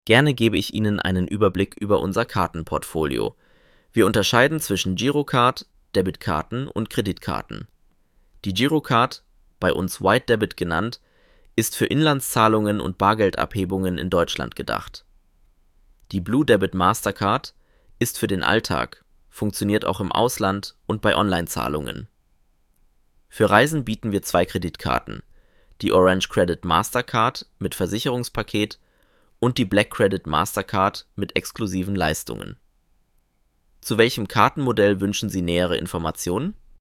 Gerne gebe ich Ihnen einen Überblick über unser Kartenportfolio. Wir unterscheiden zwischen Girocard, Debitkarten und Kreditkarten. Die Girocard, bei uns White Debit genannt, ist für Inlandszahlungen und Bargeldabhebungen in Deutschland gedacht. Die Blue Debit Mastercard ist für den Alltag, funktioniert auch im Ausland und bei Online-Zahlungen. Für Reisen bieten wir 2 Kreditkarten, die Orange Credit Mastercard mit Versicherungspaket und die Black Credit Mastercard mit exklusiven Leistungen. Zu welchem Kartenmodell wünschen Sie nähere Informationen?